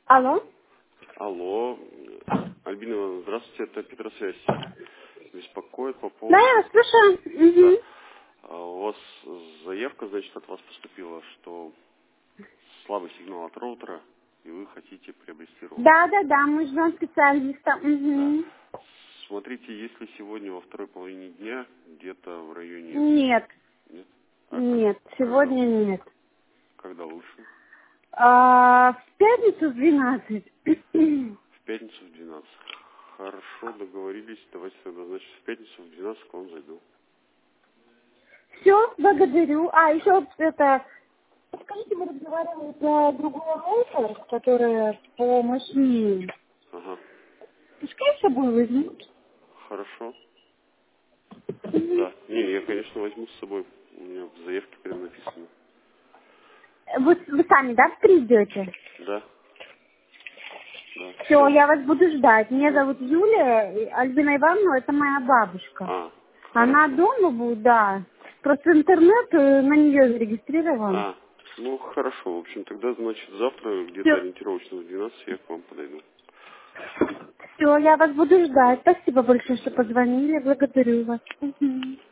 Алло. Алло, Альбина Ивановна, здравствуйте, это Петросвязь. Беспокоит по Да, поводу... я слушаю. Да. Угу. У вас заявка, значит, от вас поступила, что слабый сигнал от роутера, и вы хотите приобрести роутер. Да, мы ждем специалиста. Да. Угу. Смотрите, если сегодня во второй половине дня, где-то в районе... Нет, Нет? А нет, когда, сегодня нет. когда лучше? В пятницу в 12. В пятницу в 12. Хорошо, договорились. Давайте тогда, значит, в пятницу в 12 к вам зайду. Все, благодарю. Еще это... Скажите, мы разговаривали про другую роутер, которая по машине. Ага. Пускай с собой возьмут. Хорошо. Мгм. Да. Не, я, конечно, возьму с собой. У меня в заявке прям написано. Вы сами, да, придете? Да, да, Все, все. я вас буду ждать. Меня зовут Юлия, и Альбина Ивановна, это моя бабушка. А, Она хорошо. дома будет, да. Просто интернет на нее зарегистрирован. А, ну хорошо. В общем, тогда, значит, завтра где-то Все, ориентировочно в 12 я к вам подойду. все, я вас буду ждать. Спасибо большое, что позвонили. Благодарю вас. Мгм.